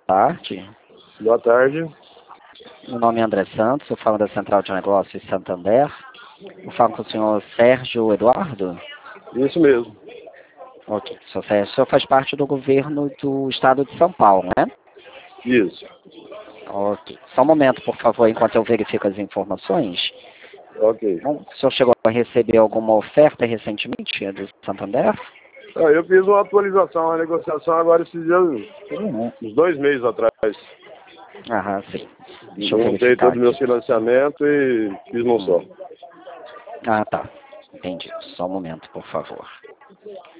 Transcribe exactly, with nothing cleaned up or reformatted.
tarde. Boa tarde. Meu nome é André Santos, eu falo da Central de Negócios Santander. Eu falo com o senhor Sérgio Eduardo? Isso mesmo. Ok, senhor Sérgio, o senhor faz parte do governo do estado de São Paulo, né? Isso. Ok, só um momento, por favor, enquanto eu verifico as informações. Ok. Bom, o senhor chegou a receber alguma oferta recentemente do Santander? Ah, eu fiz uma atualização, uma negociação agora esses dias, uns dois meses atrás. Aham, sim. Deixa eu Montei verificar todo o meu aqui. financiamento e fiz num só. Ah, tá. Entendi. Só um momento, por favor.